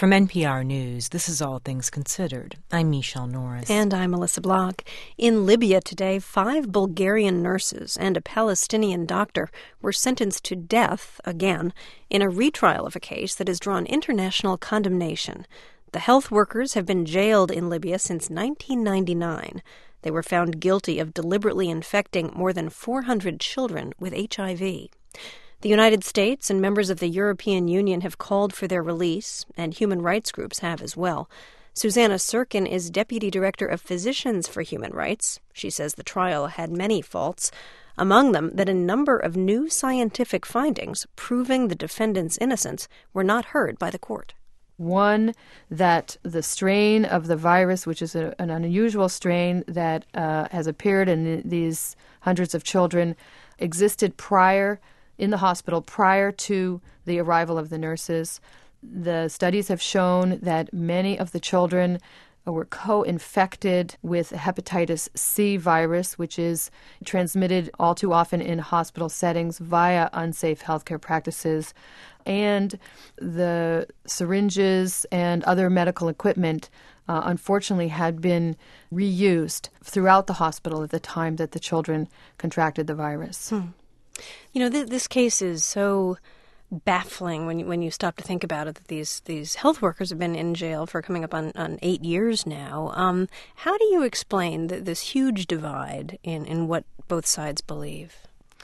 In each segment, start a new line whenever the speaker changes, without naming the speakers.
From NPR News, this is All Things Considered. I'm Michelle Norris.
And I'm Melissa Block. In Libya today, 5 Bulgarian nurses and a Palestinian doctor were sentenced to death, again, in a retrial of a case that has drawn international condemnation. The health workers have been jailed in Libya since 1999. They were found guilty of deliberately infecting more than 400 children with HIV. The United States and members of the European Union have called for their release, and human rights groups have as well. Susanna Sirkin is Deputy Director of Physicians for Human Rights. She says the trial had many faults, among them that a number of new scientific findings proving the defendants' innocence were not heard by the court.
One, that the strain of the virus, which is an unusual strain that has appeared in these hundreds of children, existed in the hospital prior to the arrival of the nurses. The studies have shown that many of the children were co-infected with hepatitis C virus, which is transmitted all too often in hospital settings via unsafe healthcare practices. And the syringes and other medical equipment, unfortunately, had been reused throughout the hospital at the time that the children contracted the virus.
You know, this case is so baffling when you stop to think about it, that these health workers have been in jail for coming up on 8 years now. How do you explain this huge divide in what both sides believe?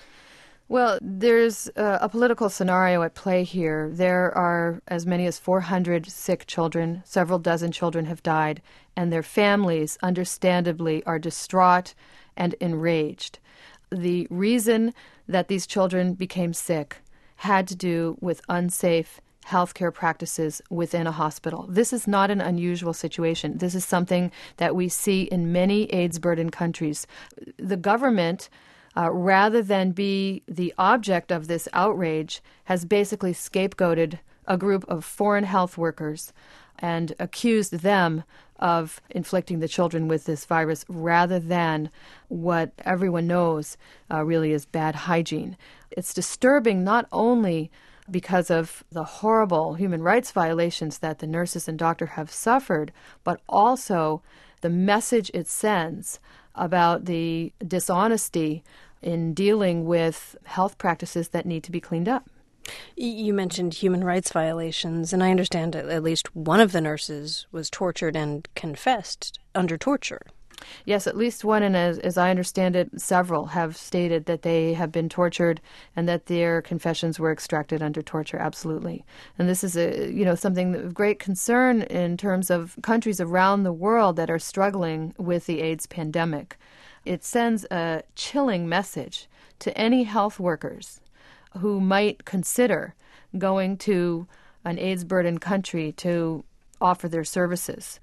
Well, there's a political scenario at play here. There are as many as 400 sick children. Several dozen children have died, and their families, understandably, are distraught and enraged. The reason that these children became sick had to do with unsafe healthcare practices within a hospital. This is not an unusual situation. This is something that we see in many AIDS-burdened countries. The government, rather than be the object of this outrage, has basically scapegoated a group of foreign health workers and accused them of inflicting the children with this virus rather than what everyone knows really is bad hygiene. It's disturbing not only because of the horrible human rights violations that the nurses and doctors have suffered, but also the message it sends about the dishonesty in dealing with health practices that need to be cleaned up.
You mentioned human rights violations, and I understand at least one of the nurses was tortured and confessed under torture.
Yes, at least one, and as I understand it, several have stated that they have been tortured and that their confessions were extracted under torture, absolutely. And this is something of great concern in terms of countries around the world that are struggling with the AIDS pandemic. It sends a chilling message to any health workers who might consider going to an AIDS-burdened country to offer their services.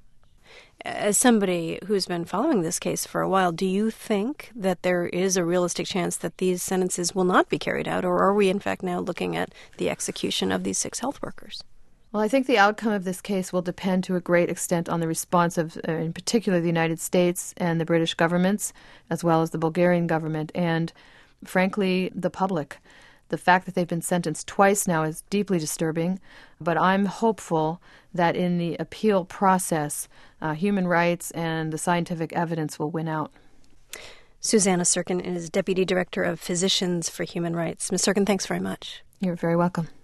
As somebody who's been following this case for a while, do you think that there is a realistic chance that these sentences will not be carried out, or are we in fact now looking at the execution of these 6 health workers?
Well, I think the outcome of this case will depend to a great extent on the response of, in particular, the United States and the British governments, as well as the Bulgarian government, and, frankly, the public. The fact that they've been sentenced twice now is deeply disturbing, but I'm hopeful that in the appeal process, human rights and the scientific evidence will win out.
Susanna Sirkin is Deputy Director of Physicians for Human Rights. Ms. Sirkin, thanks very much.
You're very welcome.